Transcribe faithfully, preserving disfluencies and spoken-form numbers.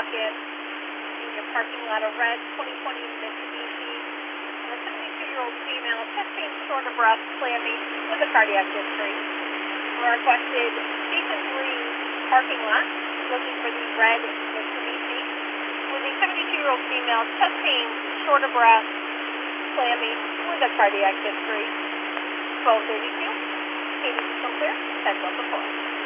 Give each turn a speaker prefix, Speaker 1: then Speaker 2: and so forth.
Speaker 1: pocket in your parking lot of red twenty twenty Mitsubishi. And a seventy-two-year-old female, chest pain, short of breath, clammy, with a cardiac history. Requested Station three parking lot, looking for the red Mitsubishi, with a seventy-two-year-old female, chest pain, short of breath, clammy, with a cardiac history. twelve thirty-two, Katie Sinclair, ten one four.